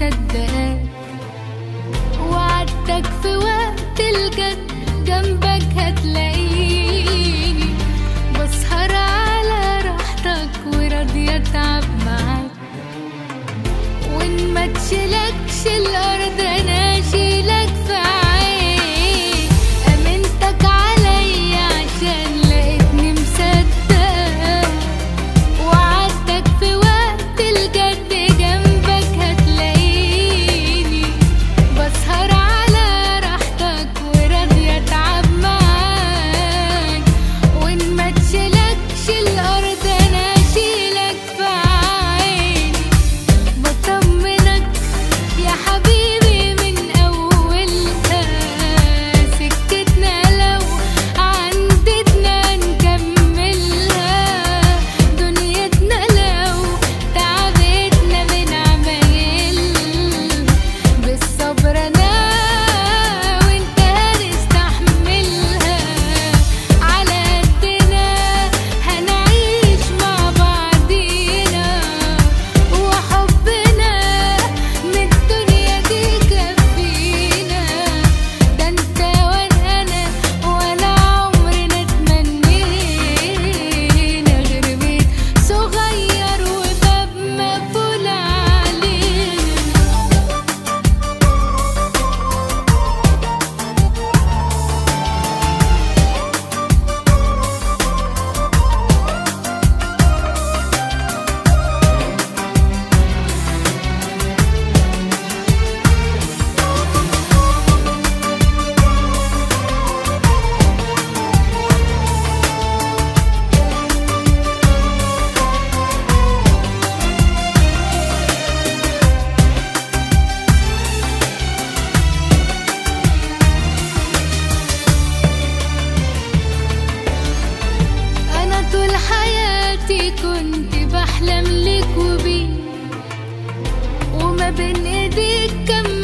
مصدقاك، وعدتك في وقت الجد جنبك هتلاقيني، بسهر على راحتك وراضية اتعب معاك، وان ما تشيلكش الارض انا اشيلك في عيني، امنتك عليا عشان لقيتني مصدقة، وعدتك في وقت الجد جنبك هتلاقيني، بسهر على راحتك وراضية اتعب معاك، وان ما تشيلكش الارض انا اشيلك في عيني، بطمنك يا حبيبي من اولها، سكتنا لو عندتنا نكملها، دنيتنا لو تعبتنا من عمايلها، بالصبر انا وانت هنستحملها، على قدنا هنعيش مع بعضينا، وحبنا من الدنيا دي كفينا، ده انت وانا ولا عمرنا تمنينا غير بيت صغير وباب مقفول علينا. أنا طول حياتي كنت بحلم ليك وبيك، وما بين إيديك كان